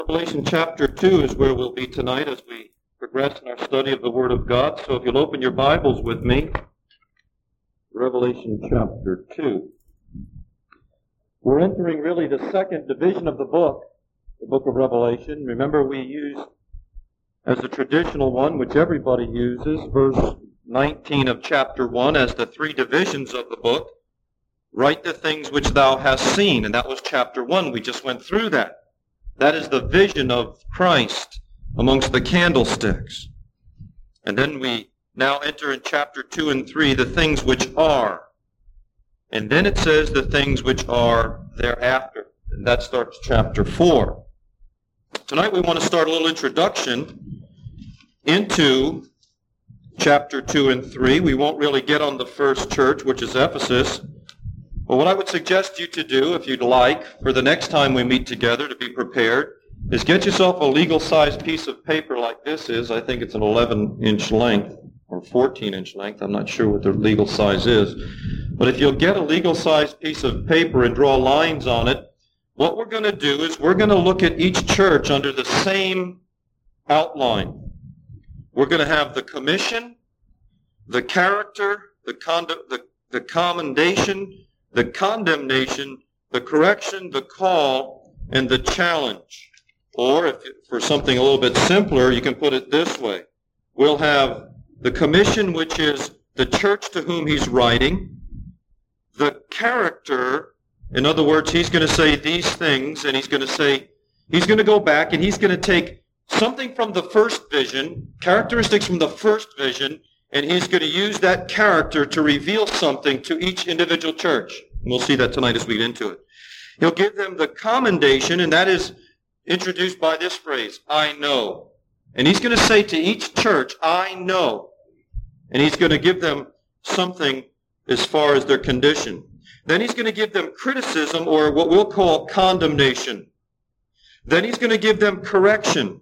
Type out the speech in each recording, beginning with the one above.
Revelation chapter 2 is where we'll be tonight as we progress in our study of the Word of God. So if you'll open your Bibles with me, Revelation chapter 2. We're entering really the second division of the book of Revelation. Remember, we use as the traditional one, which everybody uses, verse 19 of chapter 1 as the three divisions of the book. Write the things which thou hast seen, and that was chapter 1. We just went through that. That is the vision of Christ amongst the candlesticks. And then we now enter in chapter 2 and 3, the things which are. And then it says the things which are thereafter. And that starts chapter 4. Tonight we want to start a little introduction into chapter 2 and 3. We won't really get on the first church, which is Ephesus. But what I would suggest you to do, if you'd like, for the next time we meet together to be prepared, is get yourself a legal-sized piece of paper like this is. I think it's an 11-inch length or 14-inch length. I'm not sure what the legal size is. But if you'll get a legal-sized piece of paper and draw lines on it, what we're going to do is we're going to look at each church under the same outline. We're going to have the commission, the character, the commendation, the condemnation, the correction, the call, and the challenge. Or if for something a little bit simpler, you can put it this way. We'll have the commission, which is the church to whom he's writing, the character. In other words, he's going to say these things, and he's going to go back, and he's going to take something from the first vision, characteristics from the first vision, and he's going to use that character to reveal something to each individual church. And we'll see that tonight as we get into it. He'll give them the commendation, and that is introduced by this phrase, I know. And he's going to say to each church, I know. And he's going to give them something as far as their condition. Then he's going to give them criticism, or what we'll call condemnation. Then he's going to give them correction.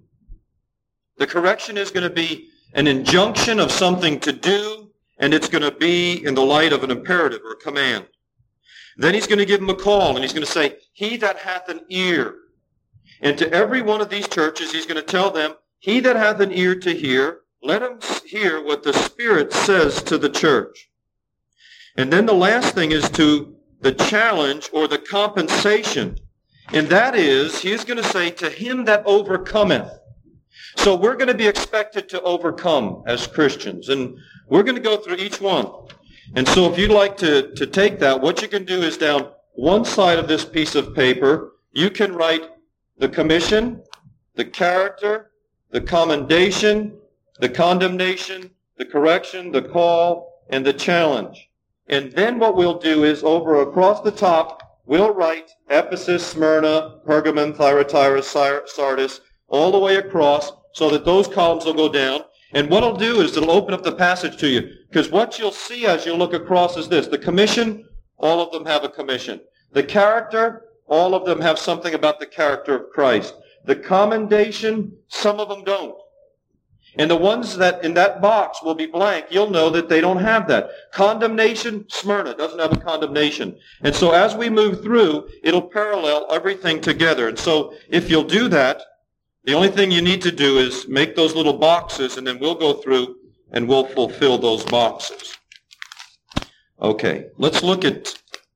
The correction is going to be an injunction of something to do, and it's going to be in the light of an imperative or a command. Then he's going to give them a call, and he's going to say, he that hath an ear. And to every one of these churches, he's going to tell them, he that hath an ear to hear, let him hear what the Spirit says to the church. And then the last thing is to the challenge or the compensation. And that is, he is going to say, to him that overcometh. So we're going to be expected to overcome as Christians. And we're going to go through each one. And so if you'd like to take that, what you can do is down one side of this piece of paper, you can write the commission, the character, the commendation, the condemnation, the correction, the call, and the challenge. And then what we'll do is over across the top, we'll write Ephesus, Smyrna, Pergamum, Thyatira, Sardis, all the way across, so that those columns will go down. And what it'll do is it'll open up the passage to you. Because what you'll see as you look across is this. The commission, all of them have a commission. The character, all of them have something about the character of Christ. The commendation, some of them don't. And the ones that in that box will be blank, you'll know that they don't have that. Condemnation, Smyrna doesn't have a condemnation. And so as we move through, it'll parallel everything together. And so if you'll do that, the only thing you need to do is make those little boxes, and then we'll go through and we'll fulfill those boxes. Okay, let's look at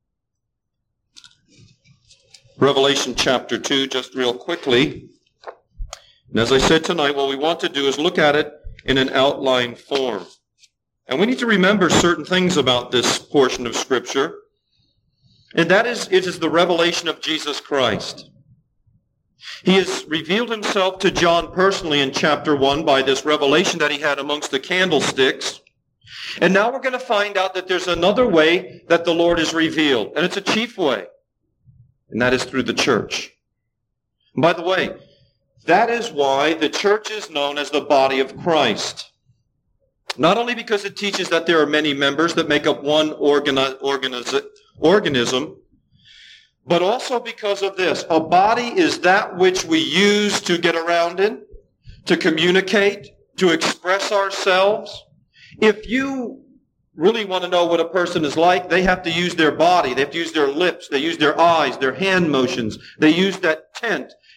Revelation chapter 2 just real quickly. And as I said tonight, what we want to do is look at it in an outline form. And we need to remember certain things about this portion of Scripture. And that is, it is the revelation of Jesus Christ. He has revealed himself to John personally in chapter 1 by this revelation that he had amongst the candlesticks. And now we're going to find out that there's another way that the Lord is revealed. And it's a chief way. And that is through the church. And by the way, that is why the church is known as the body of Christ. Not only because it teaches that there are many members that make up one organism, but also because of this. A body is that which we use to get around in, to communicate, to express ourselves. If you really want to know what a person is like, they have to use their body. They have to use their lips. They use their eyes, their hand motions. They use that tent.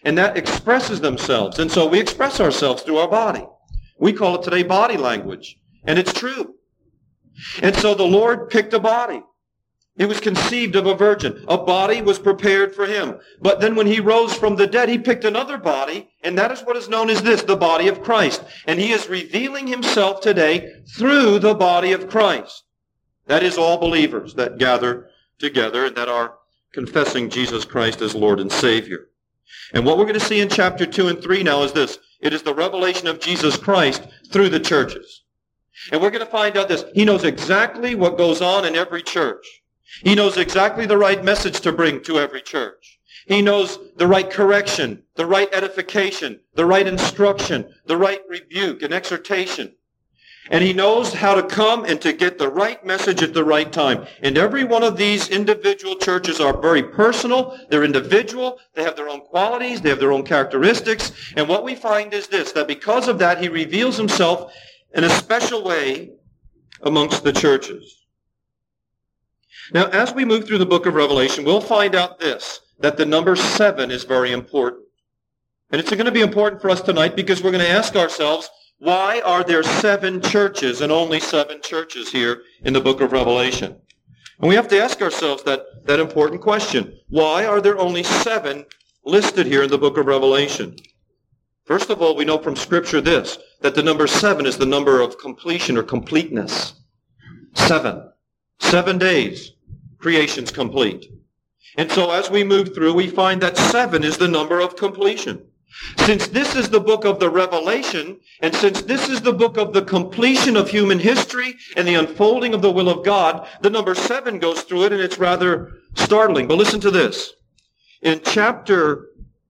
And that expresses themselves. And so we express ourselves through our body. We call it today body language. And it's true. And so the Lord picked a body. He was conceived of a virgin. A body was prepared for him. But then when he rose from the dead, he picked another body, and that is what is known as this, the body of Christ. And he is revealing himself today through the body of Christ. That is all believers that gather together and that are confessing Jesus Christ as Lord and Savior. And what we're going to see in chapter 2 and 3 now is this. It is the revelation of Jesus Christ through the churches. And we're going to find out this. He knows exactly what goes on in every church. He knows exactly the right message to bring to every church. He knows the right correction, the right edification, the right instruction, the right rebuke and exhortation. And he knows how to come and to get the right message at the right time. And every one of these individual churches are very personal. They're individual. They have their own qualities. They have their own characteristics. And what we find is this, that because of that, he reveals himself in a special way amongst the churches. Now, as we move through the book of Revelation, we'll find out this, that the number 7 is very important. And it's going to be important for us tonight because we're going to ask ourselves, why are there 7 churches and only 7 churches here in the book of Revelation? And we have to ask ourselves that important question. Why are there only 7 listed here in the book of Revelation? First of all, we know from Scripture this, that the number 7 is the number of completion or completeness. 7. 7 days, creation's complete. And so as we move through, we find that 7 is the number of completion. Since this is the book of the Revelation, and since this is the book of the completion of human history and the unfolding of the will of God, the number 7 goes through it, and it's rather startling. But listen to this. In chapter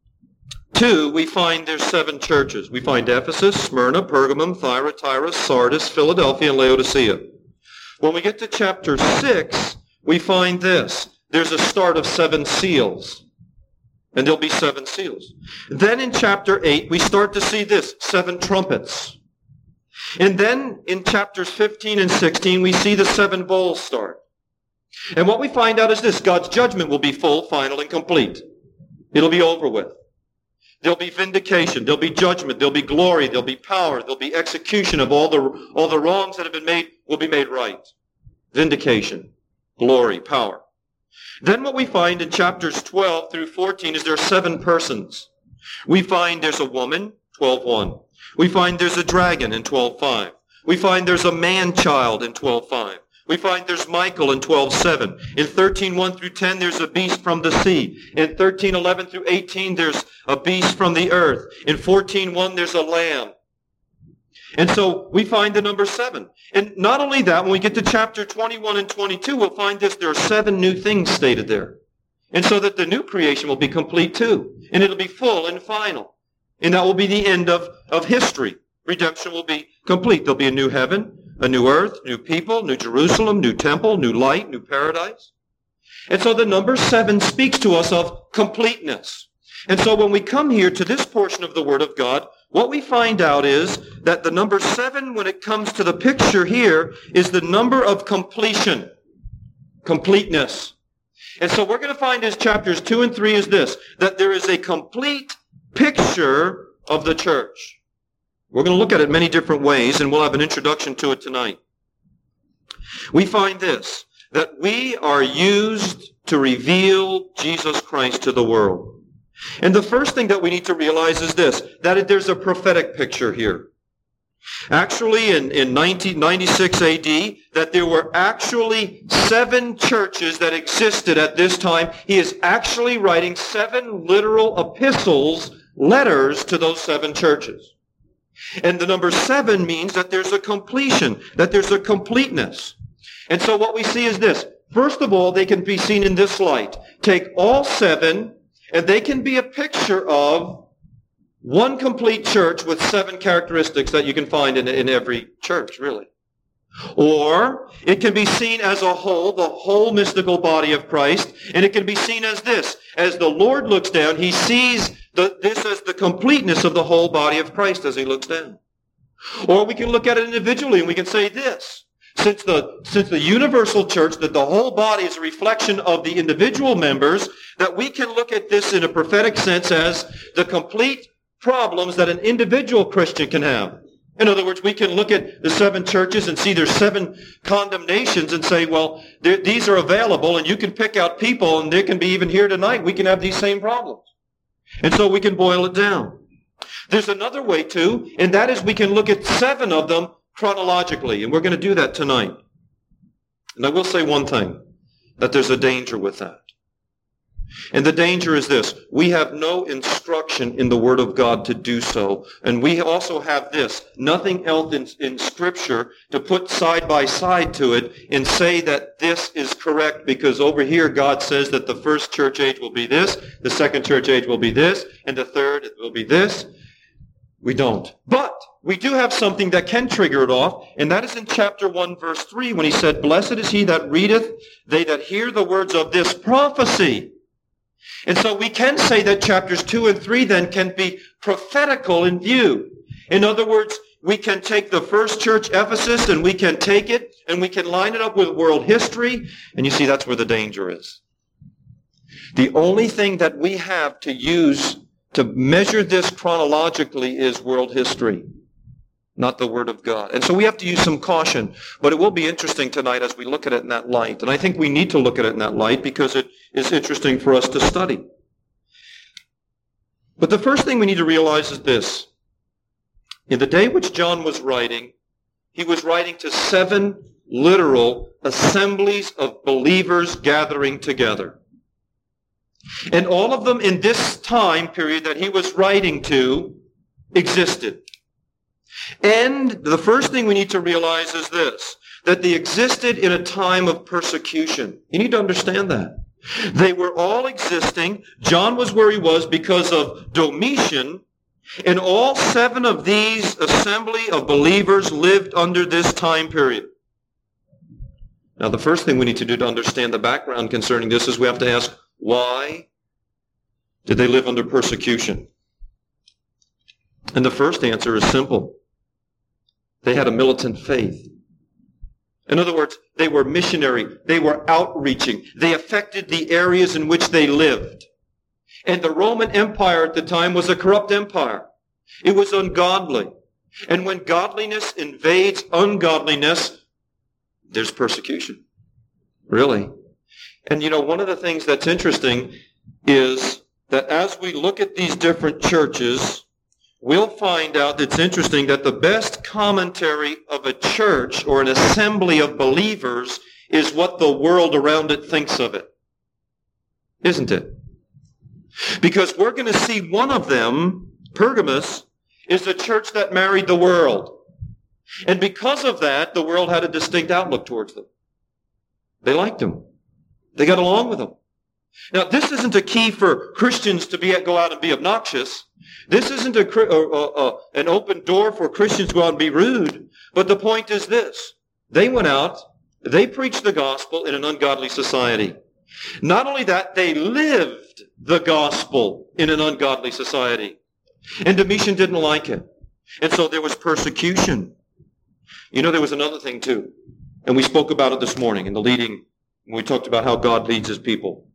2, we find there's 7 churches. We find Ephesus, Smyrna, Pergamum, Thyatira, Sardis, Philadelphia, and Laodicea. When we get to chapter 6, we find this. There's a start of 7 seals. And there'll be 7 seals. Then in chapter 8, we start to see this, 7 trumpets. And then in chapters 15 and 16, we see the 7 bowls start. And what we find out is this, God's judgment will be full, final, and complete. It'll be over with. There'll be vindication, there'll be judgment, there'll be glory, there'll be power, there'll be execution of all the wrongs that have been made will be made right. Vindication, glory, power. Then what we find in chapters 12 through 14 is there are 7 persons. We find there's a woman, 12:1. We find there's a dragon in 12:5. We find there's a man-child in 12:5. We find there's Michael in 12:7. In 13:1 through 10, there's a beast from the sea. In 13:11 through 18, there's a beast from the earth. In 14:1, there's a lamb. And so we find the number 7. And not only that, when we get to chapter 21 and 22, we'll find this, there are 7 new things stated there. And so that the new creation will be complete too. And it'll be full and final. And that will be the end of history. Redemption will be complete. There'll be a new heaven, a new earth, new people, new Jerusalem, new temple, new light, new paradise. And so the number 7 speaks to us of completeness. And so when we come here to this portion of the Word of God, what we find out is that the number 7, when it comes to the picture here, is the number of completion, completeness. And so we're going to find in chapters 2 and 3 is this, that there is a complete picture of the church. We're going to look at it many different ways, and we'll have an introduction to it tonight. We find this, that we are used to reveal Jesus Christ to the world. And the first thing that we need to realize is this, that there's a prophetic picture here. Actually, in 1996 AD, that there were actually 7 churches that existed at this time. He is actually writing 7 literal epistles, letters to those 7 churches. And the number 7 means that there's a completion, that there's a completeness. And so what we see is this. First of all, they can be seen in this light. Take all 7, and they can be a picture of one complete church with 7 characteristics that you can find in every church, really. Or it can be seen as a whole, the whole mystical body of Christ, and it can be seen as this. As the Lord looks down, he sees this as the completeness of the whole body of Christ as he looks down. Or we can look at it individually and we can say this, Since the universal church, that the whole body is a reflection of the individual members, that we can look at this in a prophetic sense as the complete problems that an individual Christian can have. In other words, we can look at the 7 churches and see there's 7 condemnations and say, well, these are available, and you can pick out people, and they can be even here tonight. We can have these same problems. And so we can boil it down. There's another way too, and that is we can look at 7 of them chronologically, and we're going to do that tonight. And I will say one thing, that there's a danger with that. And the danger is this: we have no instruction in the Word of God to do so. And we also have this: nothing else in Scripture to put side by side to it and say that this is correct, because over here God says that the first church age will be this, the second church age will be this, and the third will be this. We don't. But we do have something that can trigger it off, and that is in chapter 1, verse 3, when he said, "Blessed is he that readeth, they that hear the words of this prophecy." And so we can say that chapters 2 and 3 then can be prophetical in view. In other words, we can take the first church, Ephesus, and we can take it and we can line it up with world history. And you see, that's where the danger is. The only thing that we have to use to measure this chronologically is world history, not the Word of God. And so we have to use some caution. But it will be interesting tonight as we look at it in that light. And I think we need to look at it in that light because it is interesting for us to study. But the first thing we need to realize is this. In the day which John was writing, he was writing to 7 literal assemblies of believers gathering together. And all of them in this time period that he was writing to existed. And the first thing we need to realize is this, that they existed in a time of persecution. You need to understand that. They were all existing. John was where he was because of Domitian, and all 7 of these assembly of believers lived under this time period. Now, the first thing we need to do to understand the background concerning this is we have to ask, why did they live under persecution? And the first answer is simple. They had a militant faith. In other words, they were missionary. They were outreaching. They affected the areas in which they lived. And the Roman Empire at the time was a corrupt empire. It was ungodly. And when godliness invades ungodliness, there's persecution. Really. And you know, one of the things that's interesting is that as we look at these different churches, we'll find out it's interesting that the best commentary of a church or an assembly of believers is what the world around it thinks of it. Isn't it? Because we're going to see one of them, Pergamos, is the church that married the world. And because of that, the world had a distinct outlook towards them. They liked them. They got along with them. Now, this isn't a key for Christians to go out and be obnoxious. This isn't an open door for Christians to go out and be rude. But the point is this. They went out, they preached the gospel in an ungodly society. Not only that, they lived the gospel in an ungodly society. And Domitian didn't like it. And so there was persecution. You know, there was another thing too. And we spoke about it this morning in the leading, when we talked about how God leads his people.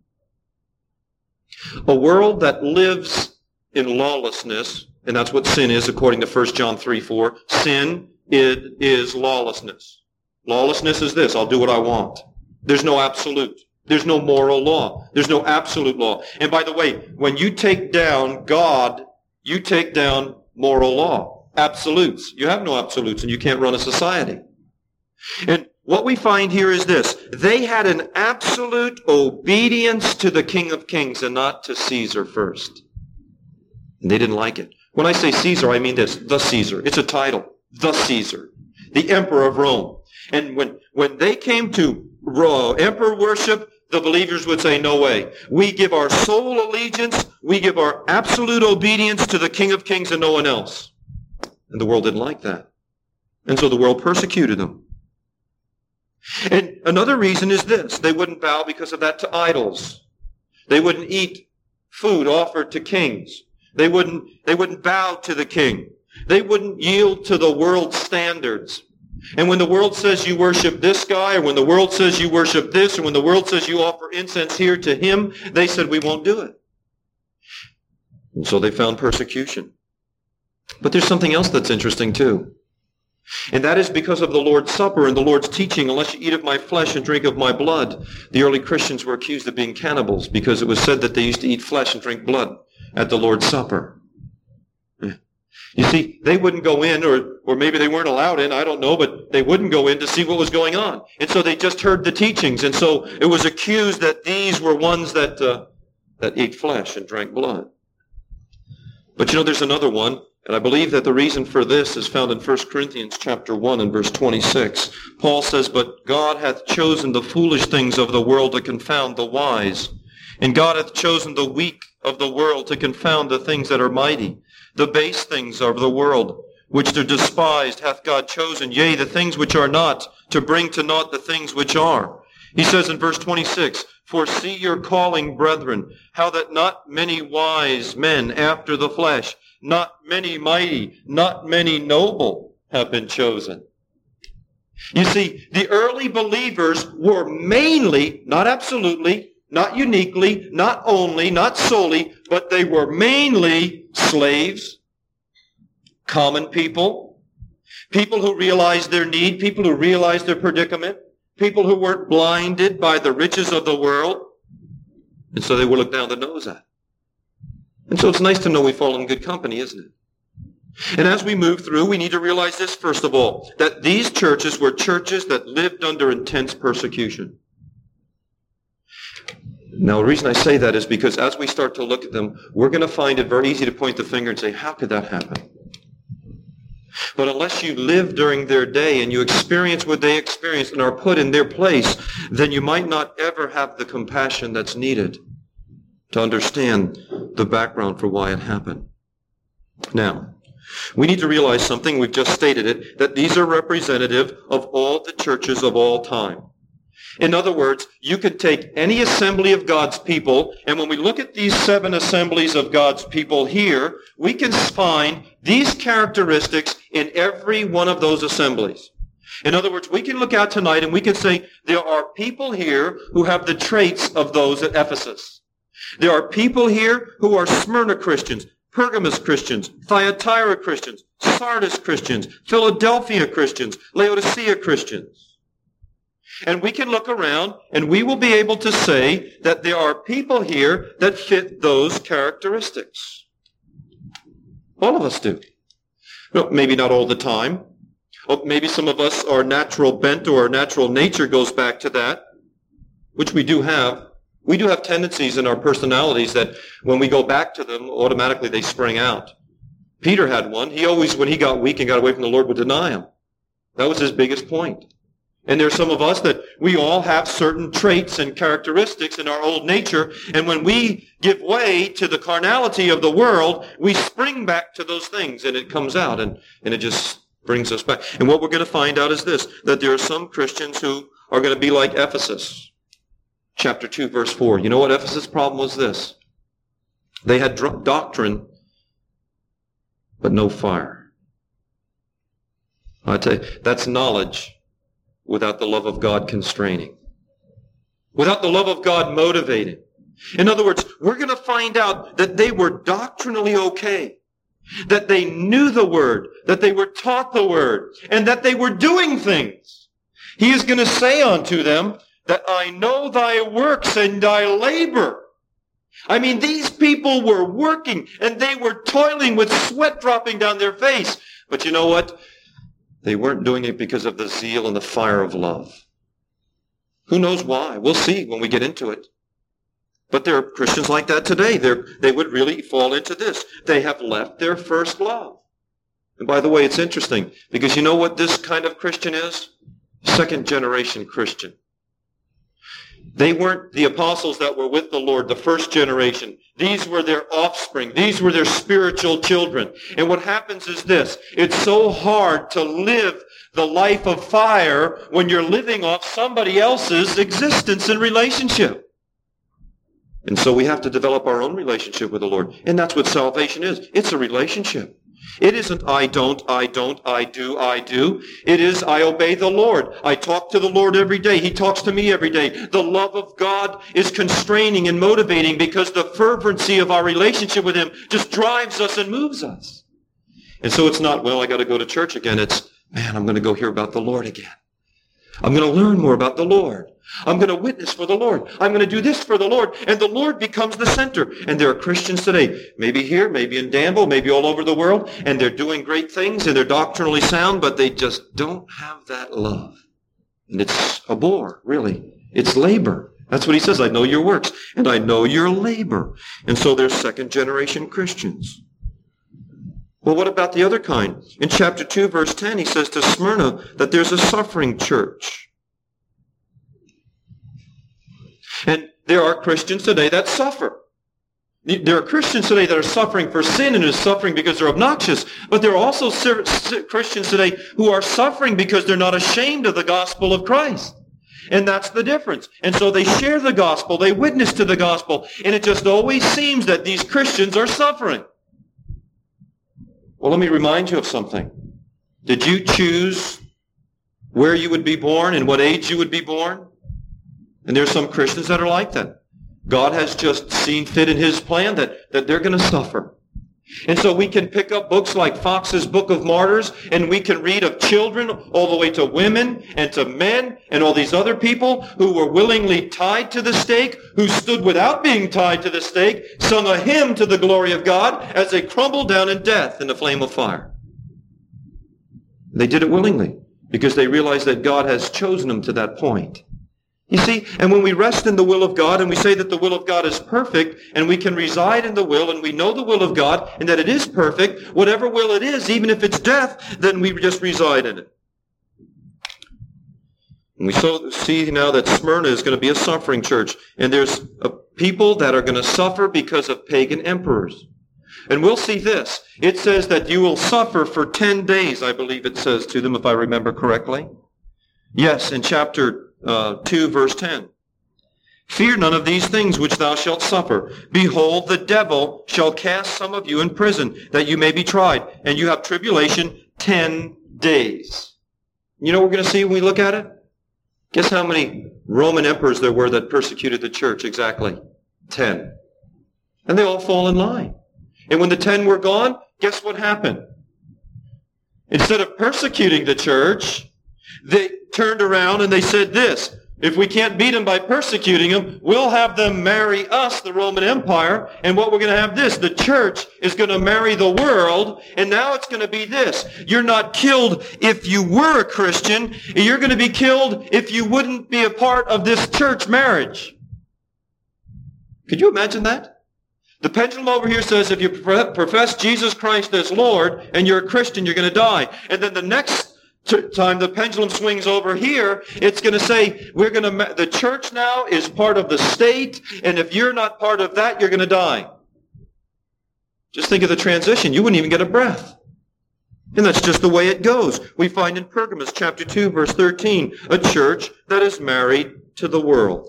A world that lives in lawlessness, and that's what sin is according to 1 John 3:4. Sin is lawlessness. Lawlessness is this: I'll do what I want. There's no absolute. There's no moral law. There's no absolute law. And by the way, when you take down God, you take down moral law. Absolutes. You have no absolutes, and you can't run a society. And what we find here is this: they had an absolute obedience to the King of Kings and not to Caesar first. And they didn't like it. When I say Caesar, I mean this: the Caesar. It's a title. The Caesar. The Emperor of Rome. And when they came to emperor worship, the believers would say, no way. We give our sole allegiance, we give our absolute obedience to the King of Kings and no one else. And the world didn't like that. And so the world persecuted them. And another reason is this: they wouldn't bow because of that to idols. They wouldn't eat food offered to kings. They wouldn't bow to the king. They wouldn't yield to the world's standards. And when the world says you worship this guy, or when the world says you worship this, or when the world says you offer incense here to him, they said, we won't do it. And so they found persecution. But there's something else that's interesting too. And that is because of the Lord's Supper and the Lord's teaching, unless you eat of my flesh and drink of my blood. The early Christians were accused of being cannibals because it was said that they used to eat flesh and drink blood at the Lord's Supper. You see, they wouldn't go in, or maybe they weren't allowed in, I don't know, but they wouldn't go in to see what was going on. And so they just heard the teachings. And so it was accused that these were ones that ate flesh and drank blood. But there's another one. And I believe that the reason for this is found in 1 Corinthians chapter 1 and verse 26. Paul says, but God hath chosen the foolish things of the world to confound the wise. And God hath chosen the weak of the world to confound the things that are mighty. The base things of the world, which are despised, hath God chosen, yea, the things which are not, to bring to naught the things which are. He says in verse 26, for see your calling, brethren, how that not many wise men after the flesh, not many mighty, not many noble have been chosen. You see, the early believers were mainly, not absolutely, not uniquely, not only, not solely, but they were mainly slaves, common people, people who realized their need, people who realized their predicament, people who weren't blinded by the riches of the world, and so they were looked down the nose at. And so it's nice to know we fall in good company, isn't it? And as we move through, we need to realize this, first of all, that these churches were churches that lived under intense persecution. Now, the reason I say that is because as we start to look at them, we're going to find it very easy to point the finger and say, how could that happen? But unless you live during their day and you experience what they experienced and are put in their place, then you might not ever have the compassion that's needed to understand the background for why it happened. Now, we need to realize something, we've just stated it, that these are representative of all the churches of all time. In other words, you could take any assembly of God's people, and when we look at these 7 assemblies of God's people here, we can find these characteristics in every one of those assemblies. In other words, we can look out tonight and we can say there are people here who have the traits of those at Ephesus. There are people here who are Smyrna Christians, Pergamos Christians, Thyatira Christians, Sardis Christians, Philadelphia Christians, Laodicea Christians. And we can look around and we will be able to say that there are people here that fit those characteristics. All of us do. Well, maybe not all the time. Maybe some of us, our natural bent or our natural nature goes back to that, which we do have. We do have tendencies in our personalities that when we go back to them, automatically they spring out. Peter had one. He always, when he got weak and got away from the Lord, would deny him. That was his biggest point. And there's some of us that we all have certain traits and characteristics in our old nature, and when we give way to the carnality of the world, we spring back to those things, and it comes out, and it just brings us back. And what we're going to find out is this, that there are some Christians who are going to be like Ephesus. Chapter 2, verse 4. You know what Ephesus' problem was this? They had doctrine, but no fire. I tell you, that's knowledge without the love of God constraining. Without the love of God motivating. In other words, we're going to find out that they were doctrinally okay. That they knew the Word. That they were taught the Word. And that they were doing things. He is going to say unto them, that I know thy works and thy labor. I mean, these people were working and they were toiling with sweat dropping down their face. But you know what? They weren't doing it because of the zeal and the fire of love. Who knows why? We'll see when we get into it. But there are Christians like that today. They would really fall into this. They have left their first love. And by the way, it's interesting because you know what this kind of Christian is? Second generation Christian. They weren't the apostles that were with the Lord, the first generation. These were their offspring. These were their spiritual children. And what happens is this. It's so hard to live the life of fire when you're living off somebody else's existence and relationship. And so we have to develop our own relationship with the Lord. And that's what salvation is. It's a relationship. It isn't I don't, I do. It is I obey the Lord. I talk to the Lord every day. He talks to me every day. The love of God is constraining and motivating because the fervency of our relationship with Him just drives us and moves us. And so it's not, well, I got to go to church again. It's, man, I'm going to go hear about the Lord again. I'm going to learn more about the Lord. I'm going to witness for the Lord. I'm going to do this for the Lord. And the Lord becomes the center. And there are Christians today, maybe here, maybe in Danville, maybe all over the world, and they're doing great things and they're doctrinally sound, but they just don't have that love. And it's a bore, really. It's labor. That's what he says. I know your works and I know your labor. And so they're second-generation Christians. Well, what about the other kind? In chapter 2, verse 10, he says to Smyrna that there's a suffering church. And there are Christians today that suffer. There are Christians today that are suffering for sin and are suffering because they're obnoxious. But there are also Christians today who are suffering because they're not ashamed of the gospel of Christ. And that's the difference. And so they share the gospel, they witness to the gospel, and it just always seems that these Christians are suffering. Well, let me remind you of something. Did you choose where you would be born and what age you would be born? And there's some Christians that are like that. God has just seen fit in His plan that they're going to suffer. And so we can pick up books like Fox's Book of Martyrs, and we can read of children all the way to women and to men and all these other people who were willingly tied to the stake, who stood without being tied to the stake, sung a hymn to the glory of God as they crumbled down in death in the flame of fire. They did it willingly because they realized that God has chosen them to that point. You see, and when we rest in the will of God and we say that the will of God is perfect and we can reside in the will and we know the will of God and that it is perfect, whatever will it is, even if it's death, then we just reside in it. And we see now that Smyrna is going to be a suffering church, and there's people that are going to suffer because of pagan emperors. And we'll see this. It says that you will suffer for 10 days, I believe it says to them, if I remember correctly. Yes, in chapter 2, verse 10. Fear none of these things which thou shalt suffer. Behold, the devil shall cast some of you in prison, that you may be tried, and you have tribulation 10 days. You know what we're going to see when we look at it? Guess how many Roman emperors there were that persecuted the church? Exactly 10. And they all fall in line. And when the 10 were gone, guess what happened? Instead of persecuting the church, they turned around and they said this: if we can't beat them by persecuting them, we'll have them marry us, the Roman Empire, and what we're going to have this: the church is going to marry the world, and now it's going to be this: you're not killed if you were a Christian, you're going to be killed if you wouldn't be a part of this church marriage. Could you imagine that? The pendulum over here says if you profess Jesus Christ as Lord and you're a Christian, you're going to die. And then the next time the pendulum swings over here, it's going to say the church now is part of the state, and if you're not part of that, you're going to die. Just think of the transition. You wouldn't even get a breath. And that's just the way it goes. We find in Pergamos chapter 2, verse 13, a church that is married to the world.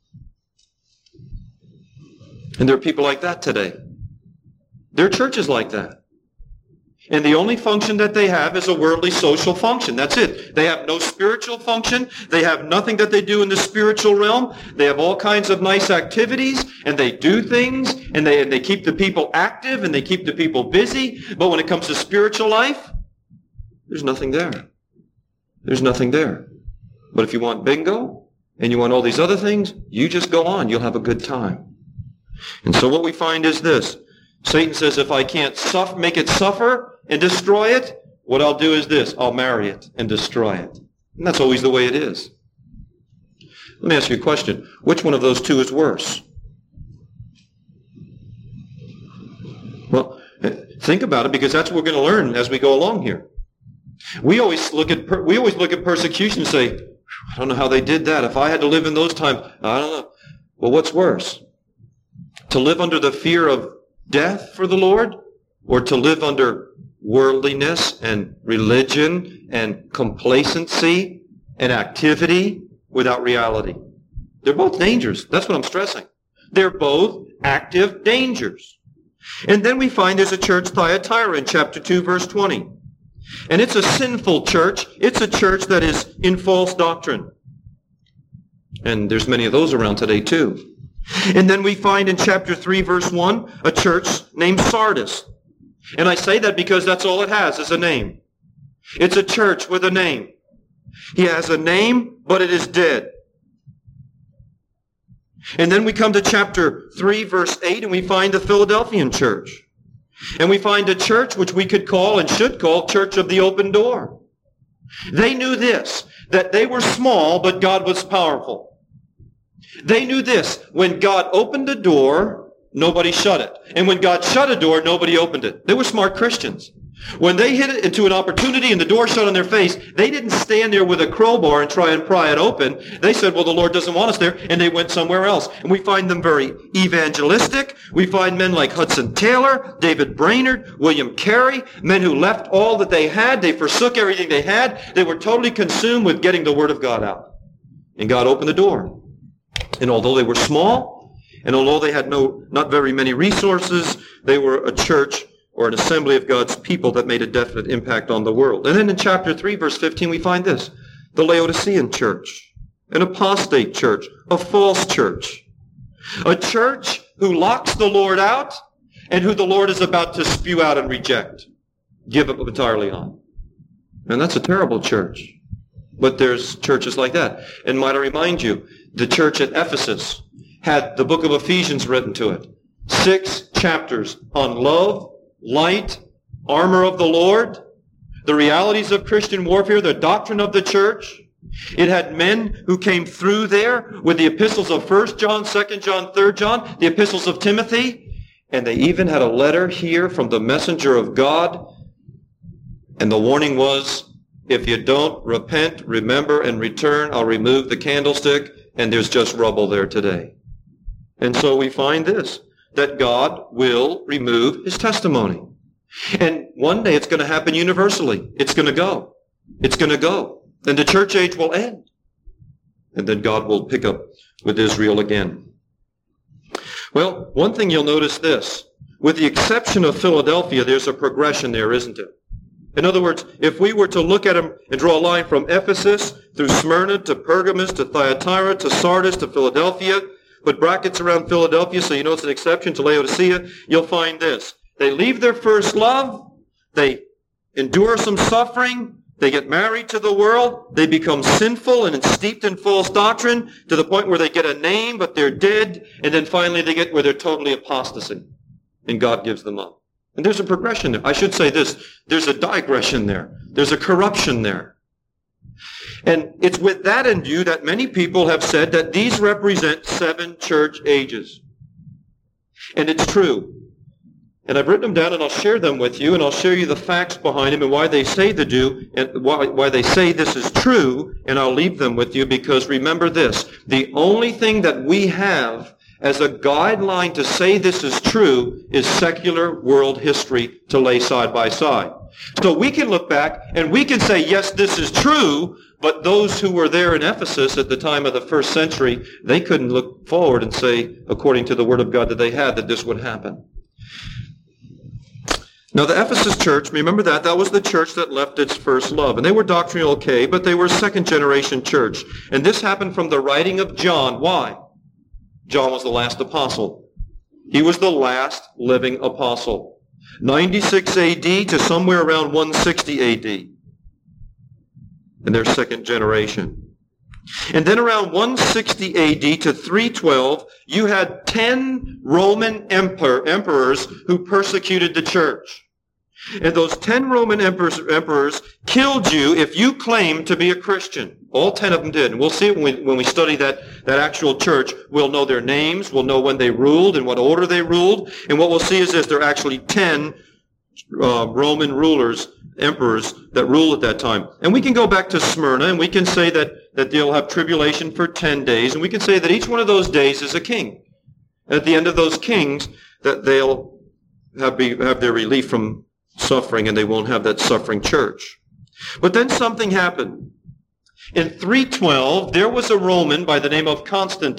And there are people like that today. There are churches like that. And the only function that they have is a worldly social function. That's it. They have no spiritual function. They have nothing that they do in the spiritual realm. They have all kinds of nice activities, and they do things, and they keep the people active, and they keep the people busy. But when it comes to spiritual life, there's nothing there. There's nothing there. But if you want bingo, and you want all these other things, you just go on. You'll have a good time. And so what we find is this. Satan says, if I can't make it suffer and destroy it, what I'll do is this: I'll marry it and destroy it. And that's always the way it is. Let me ask you a question. Which one of those two is worse? Well, think about it, because that's what we're going to learn as we go along here. We always look at persecution and say, I don't know how they did that. If I had to live in those times, I don't know. Well, what's worse? To live under the fear of death for the Lord, or to live under worldliness and religion and complacency and activity without reality? They're both dangers. That's what I'm stressing. They're both active dangers. And then we find there's a church, Thyatira, in chapter 2, verse 20. And it's a sinful church. It's a church that is in false doctrine. And there's many of those around today too. And then we find in chapter 3, verse 1, a church named Sardis. And I say that because that's all it has, is a name. It's a church with a name. He has a name, but it is dead. And then we come to chapter 3, verse 8, and we find the Philadelphian church. And we find a church which we could call and should call Church of the Open Door. They knew this, that they were small, but God was powerful. They knew this, when God opened a door, nobody shut it. And when God shut a door, nobody opened it. They were smart Christians. When they hit it into an opportunity and the door shut on their face, they didn't stand there with a crowbar and try and pry it open. They said, well, the Lord doesn't want us there, and they went somewhere else. And we find them very evangelistic. We find men like Hudson Taylor, David Brainerd, William Carey, men who left all that they had. They forsook everything they had. They were totally consumed with getting the Word of God out. And God opened the door. And although they were small, and although they had not very many resources, they were a church or an assembly of God's people that made a definite impact on the world. And then in chapter 3, verse 15, we find this. The Laodicean church, an apostate church, a false church. A church who locks the Lord out and who the Lord is about to spew out and reject, give up entirely on. And that's a terrible church. But there's churches like that. And might I remind you, the church at Ephesus had the book of Ephesians written to it. 6 chapters on love, light, armor of the Lord, the realities of Christian warfare, the doctrine of the church. It had men who came through there with the epistles of 1 John, 2 John, 3 John, the epistles of Timothy, and they even had a letter here from the messenger of God, and the warning was, if you don't repent, remember, and return, I'll remove the candlestick, and there's just rubble there today. And so we find this, that God will remove his testimony. And one day it's going to happen universally. It's going to go. It's going to go. And the church age will end. And then God will pick up with Israel again. Well, one thing you'll notice this. With the exception of Philadelphia, there's a progression there, isn't there? In other words, if we were to look at them and draw a line from Ephesus through Smyrna to Pergamos to Thyatira to Sardis to Philadelphia, put brackets around Philadelphia so you know it's an exception to Laodicea, you'll find this. They leave their first love, they endure some suffering, they get married to the world, they become sinful and steeped in false doctrine to the point where they get a name but they're dead, and then finally they get where they're totally apostasy, and God gives them up. And there's a progression there. I should say this, there's a digression there. There's a corruption there. And it's with that in view that many people have said that these represent 7 church ages. And it's true. And I've written them down and I'll share them with you, and I'll show you the facts behind them and why they say they do, and why they say this is true, and I'll leave them with you because remember this, the only thing that we have as a guideline to say this is true is secular world history to lay side by side. So we can look back and we can say, yes, this is true, but those who were there in Ephesus at the time of the first century, they couldn't look forward and say, according to the Word of God that they had, that this would happen. Now the Ephesus church, remember that was the church that left its first love. And they were doctrinally okay, but they were a second generation church. And this happened from the writing of John. Why? John was the last apostle. He was the last living apostle. 96 AD to somewhere around 160 AD. And their second generation. And then around 160 AD to 312, you had 10 Roman emperors who persecuted the church. And those 10 Roman emperors killed you if you claimed to be a Christian. All 10 of them did. And we'll see when we study that actual church. We'll know their names. We'll know when they ruled and what order they ruled. And what we'll see is this. There are actually 10 Roman rulers, emperors, that ruled at that time. And we can go back to Smyrna, and we can say that they'll have tribulation for 10 days. And we can say that each one of those days is a king. And at the end of those kings, that they'll have their relief from suffering, and they won't have that suffering church. But then something happened. In 312, there was a Roman by the name of Constantine.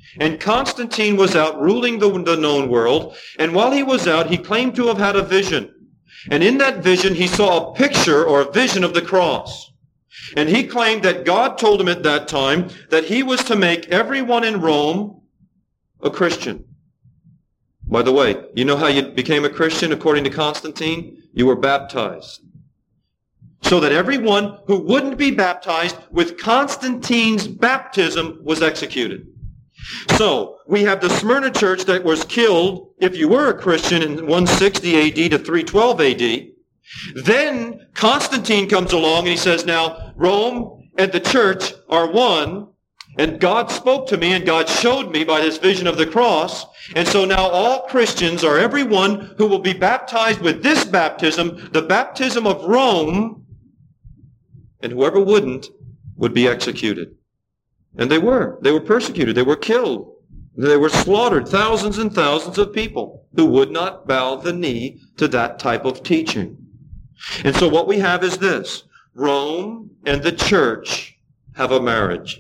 And Constantine was out ruling the known world. And while he was out, he claimed to have had a vision. And in that vision, he saw a picture or a vision of the cross. And he claimed that God told him at that time that he was to make everyone in Rome a Christian. By the way, you know how you became a Christian according to Constantine? You were baptized. So that everyone who wouldn't be baptized with Constantine's baptism was executed. So, we have the Smyrna church that was killed, if you were a Christian, in 160 AD to 312 AD. Then Constantine comes along and he says, now, Rome and the church are one, and God spoke to me and God showed me by this vision of the cross. And so now all Christians are everyone who will be baptized with this baptism, the baptism of Rome, and whoever wouldn't would be executed. And they were. They were persecuted. They were killed. They were slaughtered. Thousands and thousands of people who would not bow the knee to that type of teaching. And so what we have is this. Rome and the church have a marriage.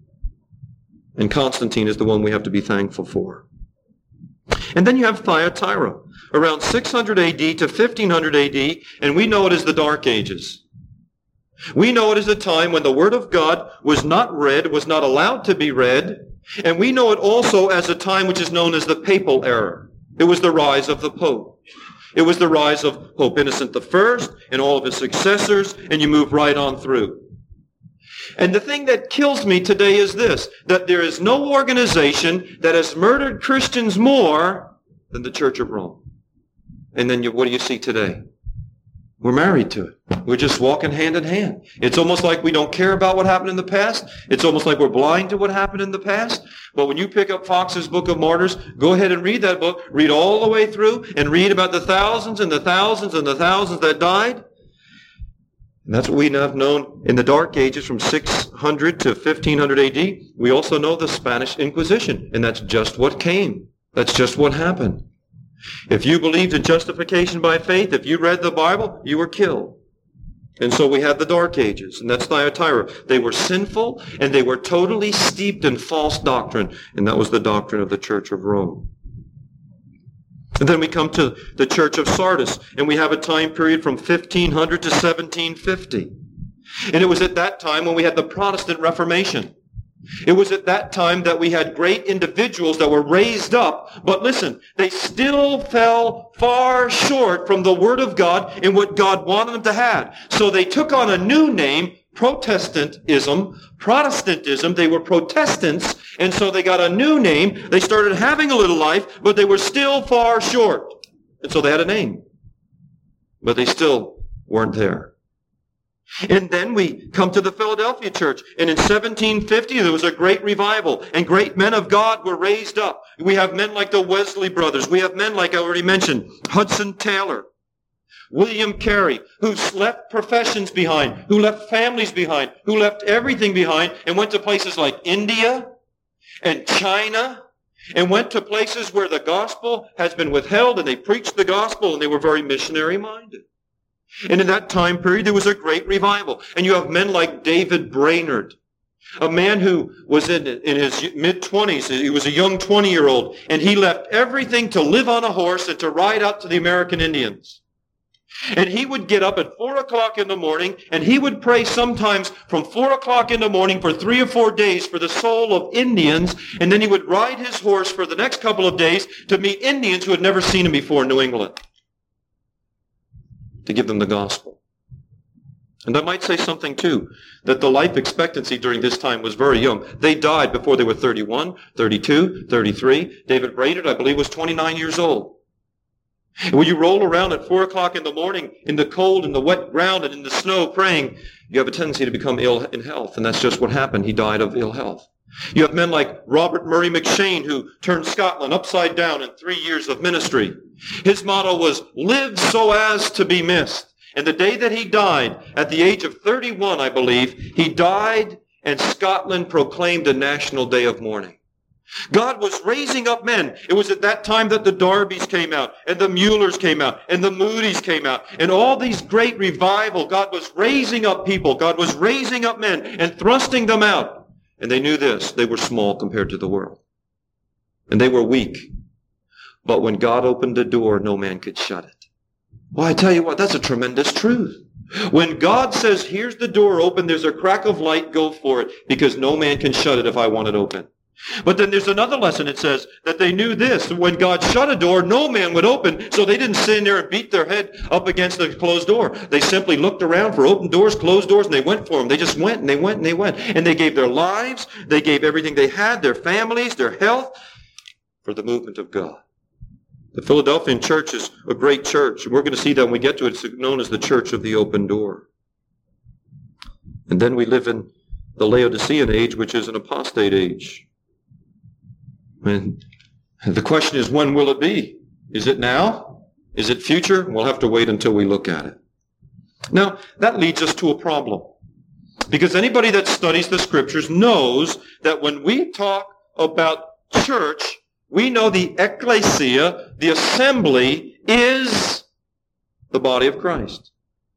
And Constantine is the one we have to be thankful for. And then you have Thyatira, around 600 AD to 1500 AD, and we know it as the Dark Ages. We know it as a time when the Word of God was not read, was not allowed to be read, and we know it also as a time which is known as the Papal Era. It was the rise of the Pope. It was the rise of Pope Innocent I and all of his successors, and you move right on through. And the thing that kills me today is this, that there is no organization that has murdered Christians more than the Church of Rome. And then what do you see today? We're married to it. We're just walking hand in hand. It's almost like we don't care about what happened in the past. It's almost like we're blind to what happened in the past. But when you pick up Fox's Book of Martyrs, go ahead and read that book. Read all the way through and read about the thousands and the thousands and the thousands that died. And that's what we have known in the Dark Ages from 600 to 1500 AD. We also know the Spanish Inquisition, and that's just what came. That's just what happened. If you believed in justification by faith, if you read the Bible, you were killed. And so we had the Dark Ages, and that's Thyatira. They were sinful, and they were totally steeped in false doctrine, and that was the doctrine of the Church of Rome. And then we come to the Church of Sardis, and we have a time period from 1500 to 1750. And it was at that time when we had the Protestant Reformation. It was at that time that we had great individuals that were raised up, but listen, they still fell far short from the Word of God and what God wanted them to have. So they took on a new name, Protestantism. They were Protestants, and so they got a new name. They started having a little life, but they were still far short. And so they had a name, but they still weren't there. And then we come to the Philadelphia church. And in 1750, there was a great revival. And great men of God were raised up. We have men like the Wesley brothers. We have men like I already mentioned, Hudson Taylor, William Carey, who left professions behind, who left families behind, who left everything behind and went to places like India and China and went to places where the gospel has been withheld, and they preached the gospel, and they were very missionary-minded. And in that time period, there was a great revival. And you have men like David Brainerd, a man who was in his mid-20s. He was a young 20-year-old, and he left everything to live on a horse and to ride out to the American Indians. And he would get up at 4 o'clock in the morning, and he would pray sometimes from 4 o'clock in the morning for 3 or 4 days for the soul of Indians, and then he would ride his horse for the next couple of days to meet Indians who had never seen him before in New England, to give them the gospel. And I might say something too, that the life expectancy during this time was very young. They died before they were 31, 32, 33. David Brainerd, I believe, was 29 years old. And when you roll around at 4 o'clock in the morning in the cold, in the wet ground, and in the snow praying, you have a tendency to become ill in health. And that's just what happened. He died of ill health. You have men like Robert Murray McCheyne, who turned Scotland upside down in 3 years of ministry. His motto was, live so as to be missed. And the day that he died, at the age of 31, I believe, he died and Scotland proclaimed a national day of mourning. God was raising up men. It was at that time that the Darbys came out, and the Muellers came out, and the Moody's came out, and all these great revival. God was raising up people. God was raising up men and thrusting them out. And they knew this. They were small compared to the world. and they were weak. But when God opened the door, no man could shut it. Well, I tell you what, that's a tremendous truth. When God says, here's the door open, there's a crack of light, go for it, because no man can shut it if I want it open. But then there's another lesson. It says that they knew this. When God shut a door, no man would open, so they didn't sit in there and beat their head up against the closed door. They simply looked around for open doors, closed doors, and they went for them. They just went and they went and they went. And they gave their lives, they gave everything they had, their families, their health, for the movement of God. The Philadelphian church is a great church. We're going to see that when we get to it. It's known as the Church of the Open Door. And then we live in the Laodicean age, which is an apostate age. And the question is, when will it be? Is it now? Is it future? We'll have to wait until we look at it. Now, that leads us to a problem. Because anybody that studies the Scriptures knows that when we talk about church, we know the ecclesia, the assembly, is the body of Christ.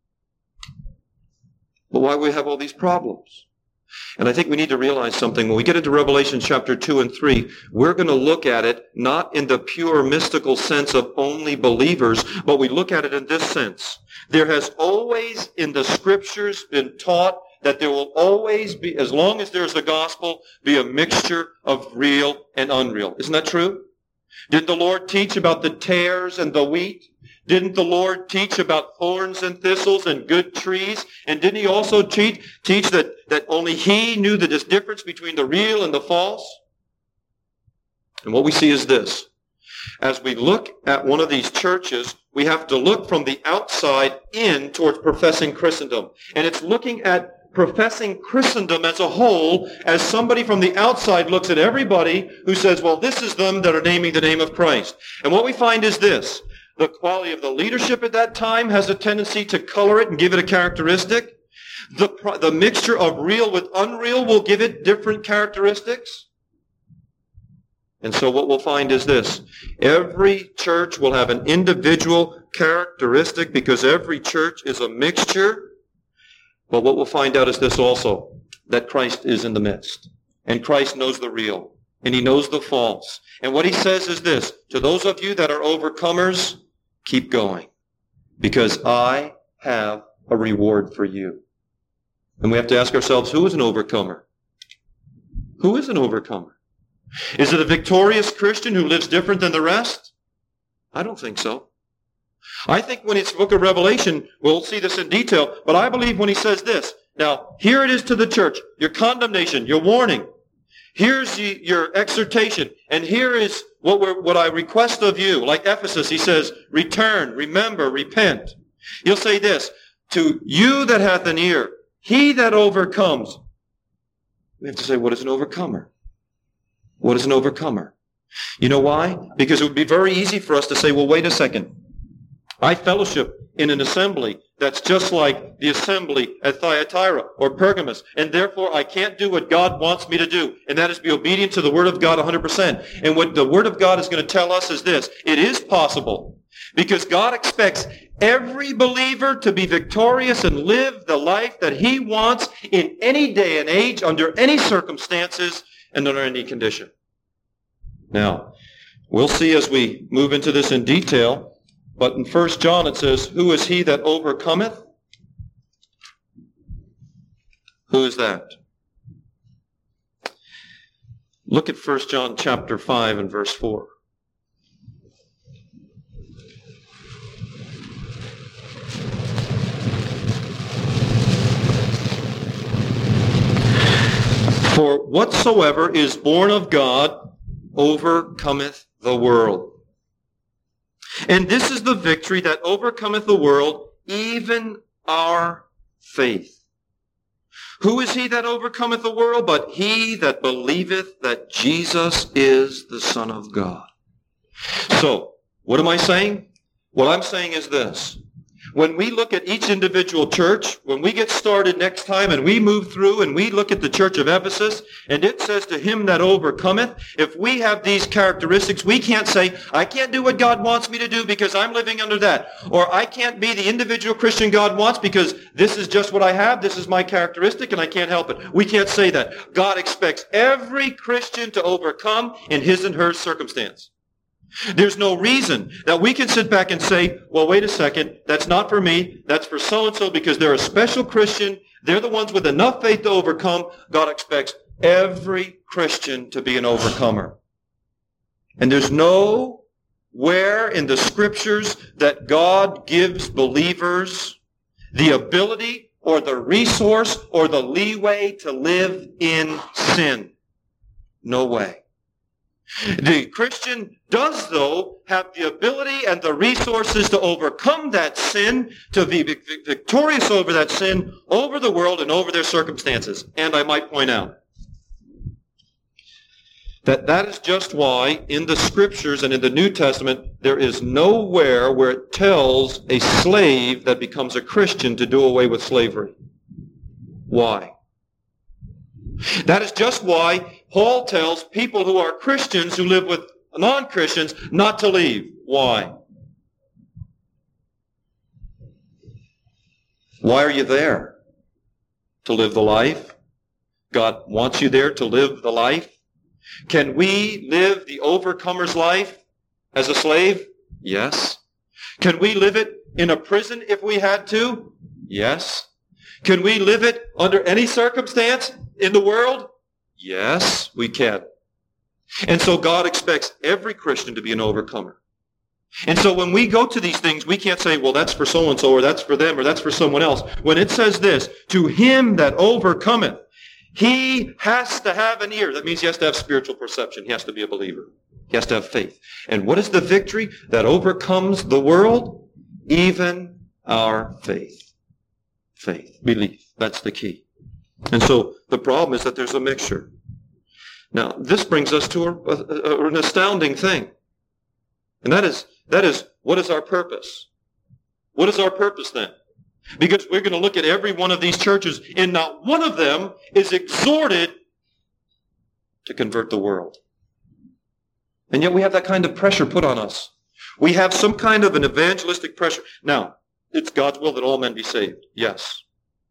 But why do we have all these problems? And I think we need to realize something. When we get into Revelation chapter 2 and 3, we're going to look at it not in the pure mystical sense of only believers, but we look at it in this sense. There has always in the Scriptures been taught that there will always be, as long as there's a gospel, be a mixture of real and unreal. Isn't that true? Didn't the Lord teach about the tares and the wheat? Didn't the Lord teach about thorns and thistles and good trees? And didn't he also teach that only he knew the difference between the real and the false? And what we see is this. As we look at one of these churches, we have to look from the outside in towards professing Christendom. And it's looking at professing Christendom as a whole, as somebody from the outside looks at everybody who says, well, this is them that are naming the name of Christ. And what we find is this. The quality of the leadership at that time has a tendency to color it and give it a characteristic. The mixture of real with unreal will give it different characteristics. And so what we'll find is this. Every church will have an individual characteristic because every church is a mixture. But what we'll find out is this also, that Christ is in the midst. And Christ knows the real. And he knows the false. And what he says is this, to those of you that are overcomers, keep going. Because I have a reward for you. And we have to ask ourselves, who is an overcomer? Who is an overcomer? Is it a victorious Christian who lives different than the rest? I don't think so. I think when it's the book of Revelation, we'll see this in detail, but I believe when he says this, now, here it is to the church, your condemnation, your warning. Here's your exhortation, and here is what I request of you. Like Ephesus, he says, return, remember, repent. He'll say this, to you that hath an ear, he that overcomes. We have to say, what is an overcomer? What is an overcomer? You know why? Because it would be very easy for us to say, well, wait a second. I fellowship in an assembly that's just like the assembly at Thyatira or Pergamos, and therefore I can't do what God wants me to do, and that is be obedient to the Word of God 100%. And what the Word of God is going to tell us is this. It is possible, because God expects every believer to be victorious and live the life that he wants in any day and age, under any circumstances, and under any condition. Now, we'll see as we move into this in detail. But in 1 John it says, who is he that overcometh? Who is that? Look at 1 John chapter 5 and verse 4. For whatsoever is born of God overcometh the world. And this is the victory that overcometh the world, even our faith. Who is he that overcometh the world? But he that believeth that Jesus is the Son of God. So, what am I saying? What I'm saying is this. When we look at each individual church, when we get started next time and we move through and we look at the church of Ephesus, and it says to him that overcometh, if we have these characteristics, we can't say, I can't do what God wants me to do because I'm living under that. Or I can't be the individual Christian God wants because this is just what I have, this is my characteristic, and I can't help it. We can't say that. God expects every Christian to overcome in his and her circumstance. There's no reason that we can sit back and say, well, wait a second, that's not for me, that's for so-and-so because they're a special Christian, they're the ones with enough faith to overcome. God expects every Christian to be an overcomer. And there's nowhere in the Scriptures that God gives believers the ability or the resource or the leeway to live in sin. No way. The Christian does, though, have the ability and the resources to overcome that sin, to be victorious over that sin, over the world and over their circumstances. And I might point out that is just why in the Scriptures and in the New Testament there is nowhere where it tells a slave that becomes a Christian to do away with slavery. Why? That is just why Paul tells people who are Christians who live with non-Christians not to leave. Why? Why are you there? To live the life? God wants you there to live the life? Can we live the overcomer's life as a slave? Yes. Can we live it in a prison if we had to? Yes. Can we live it under any circumstance in the world? Yes, we can. And so God expects every Christian to be an overcomer. And so when we go to these things, we can't say, well, that's for so-and-so, or that's for them, or that's for someone else. When it says this, to him that overcometh, he has to have an ear. That means he has to have spiritual perception. He has to be a believer. He has to have faith. And what is the victory that overcomes the world? Even our faith. Faith, belief. That's the key. And so the problem is that there's a mixture. Now, this brings us to an astounding thing. And that is, what is our purpose? What is our purpose then? Because we're going to look at every one of these churches, and not one of them is exhorted to convert the world. And yet we have that kind of pressure put on us. We have some kind of an evangelistic pressure. Now, it's God's will that all men be saved. Yes.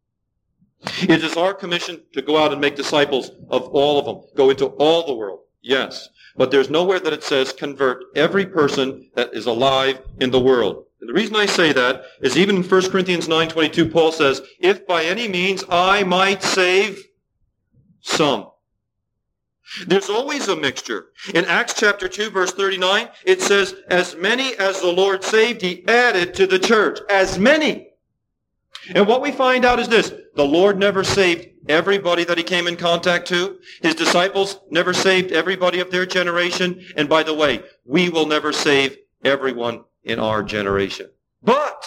It is our commission to go out and make disciples of all of them. Go into all the world. Yes. But there's nowhere that it says convert every person that is alive in the world. And the reason I say that is even in 1 Corinthians 9:22, Paul says, if by any means I might save some. There's always a mixture. In Acts chapter 2, verse 39, it says, as many as the Lord saved, he added to the church. As many. And what we find out is this. The Lord never saved everybody that he came in contact to. His disciples never saved everybody of their generation. And by the way, we will never save everyone in our generation. But,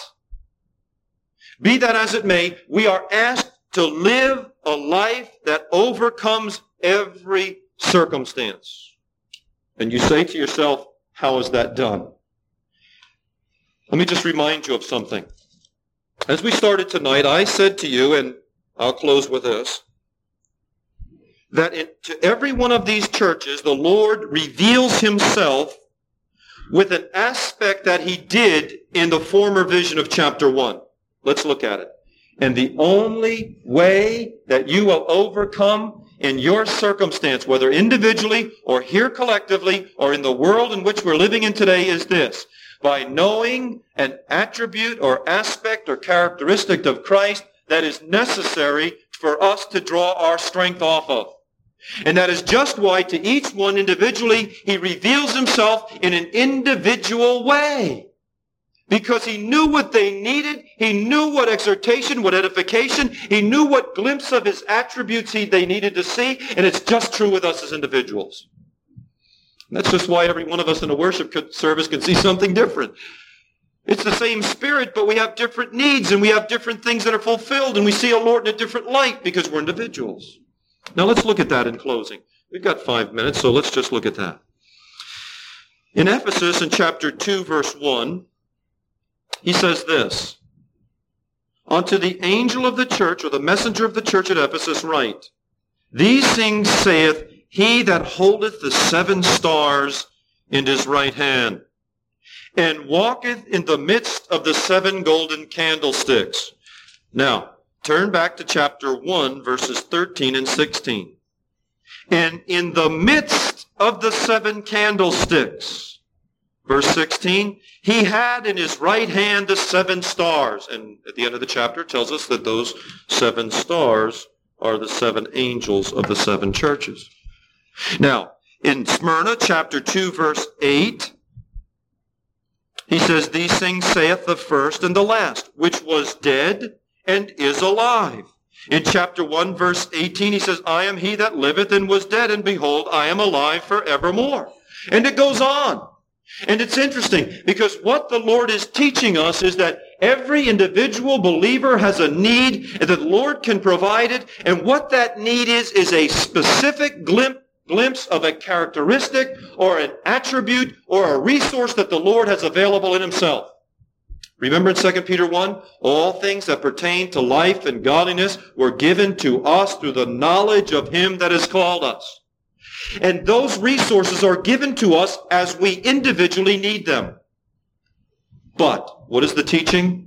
be that as it may, we are asked to live a life that overcomes every circumstance. And you say to yourself, how is that done? Let me just remind you of something. As we started tonight, I said to you, and I'll close with this, that to every one of these churches, the Lord reveals himself with an aspect that he did in the former vision of chapter 1. Let's look at it. And the only way that you will overcome in your circumstance, whether individually or here collectively or in the world in which we're living in today, is this. By knowing an attribute or aspect or characteristic of Christ that is necessary for us to draw our strength off of. And that is just why to each one individually, he reveals himself in an individual way. Because he knew what they needed. He knew what exhortation, what edification. He knew what glimpse of his attributes they needed to see. And it's just true with us as individuals. And that's just why every one of us in a worship service can see something different. It's the same Spirit, but we have different needs and we have different things that are fulfilled. And we see a Lord in a different light because we're individuals. Now let's look at that in closing. We've got 5 minutes, so let's just look at that. In Ephesus, in chapter 2, verse 1, he says this, unto the angel of the church, or the messenger of the church at Ephesus write, These things saith he that holdeth the 7 stars in his right hand, and walketh in the midst of the 7 golden candlesticks. Now, turn back to chapter 1, verses 13 and 16. And in the midst of the 7 candlesticks, verse 16, he had in his right hand the 7 stars. And at the end of the chapter it tells us that those 7 stars are the 7 angels of the 7 churches. Now, in Smyrna, chapter 2, verse 8, he says, These things saith the first and the last, which was dead and is alive. In chapter 1, verse 18, he says, I am he that liveth and was dead, and behold, I am alive forevermore. And it goes on. And it's interesting, because what the Lord is teaching us is that every individual believer has a need, and that the Lord can provide it, and what that need is a specific glimpse of a characteristic or an attribute or a resource that the Lord has available in himself. Remember in 2 Peter 1, all things that pertain to life and godliness were given to us through the knowledge of him that has called us. And those resources are given to us as we individually need them. But what is the teaching?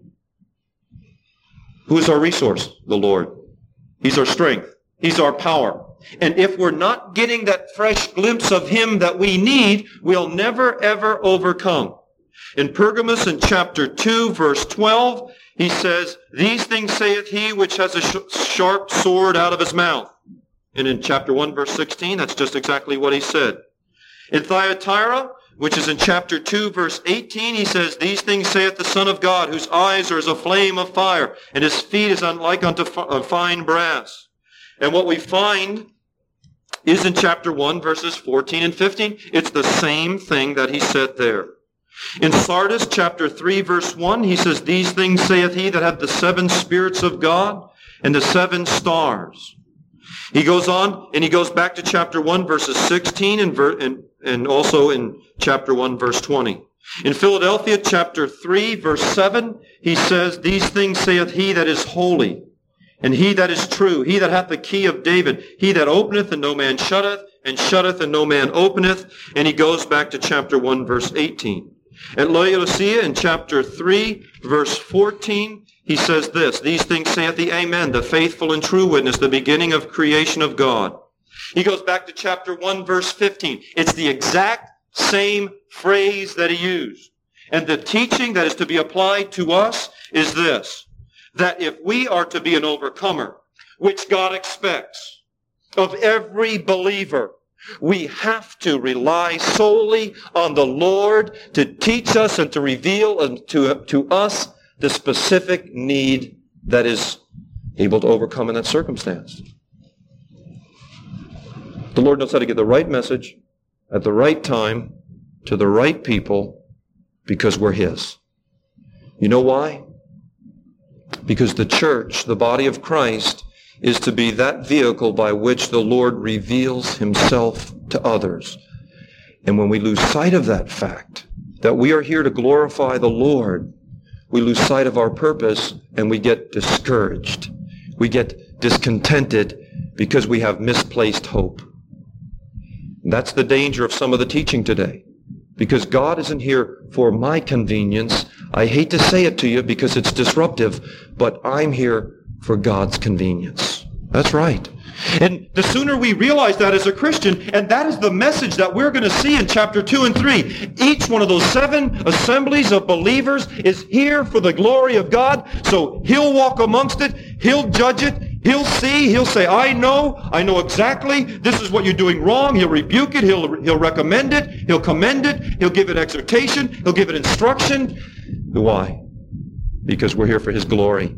Who is our resource? The Lord. He's our strength. He's our power. And if we're not getting that fresh glimpse of him that we need, we'll never ever overcome. In Pergamos, in chapter 2, verse 12, he says, These things saith he which has a sharp sword out of his mouth. And in chapter 1, verse 16, that's just exactly what he said. In Thyatira, which is in chapter 2, verse 18, he says, These things saith the Son of God, whose eyes are as a flame of fire, and his feet is like unto fine brass. And what we find is in chapter 1, verses 14 and 15. It's the same thing that he said there. In Sardis, chapter 3, verse 1, he says, These things saith he that hath the 7 spirits of God and the 7 stars. He goes on, and he goes back to chapter 1, verses 16, and also in chapter 1, verse 20. In Philadelphia, chapter 3, verse 7, he says, These things saith he that is holy, and he that is true, he that hath the key of David, he that openeth and no man shutteth, and shutteth and no man openeth. And he goes back to chapter 1, verse 18. At Laodicea, in chapter 3, verse 14, he says this, These things saith the Amen, the faithful and true witness, the beginning of creation of God. He goes back to chapter 1, verse 15. It's the exact same phrase that he used. And the teaching that is to be applied to us is this, that if we are to be an overcomer, which God expects of every believer, we have to rely solely on the Lord to teach us and to reveal to us the specific need that is able to overcome in that circumstance. The Lord knows how to get the right message at the right time to the right people because we're his. You know why? Because the church, the body of Christ, is to be that vehicle by which the Lord reveals himself to others. And when we lose sight of that fact, that we are here to glorify the Lord, we lose sight of our purpose and we get discouraged. We get discontented because we have misplaced hope. And that's the danger of some of the teaching today. Because God isn't here for my convenience. I hate to say it to you because it's disruptive, but I'm here for God's convenience. That's right. And the sooner we realize that as a Christian, and that is the message that we're going to see in chapter 2 and 3. Each one of those 7 assemblies of believers is here for the glory of God. So he'll walk amongst it. He'll judge it. He'll see. He'll say, I know exactly. This is what you're doing wrong. He'll rebuke it. He'll recommend it. He'll commend it. He'll give it exhortation. He'll give it instruction. Why? Because we're here for his glory.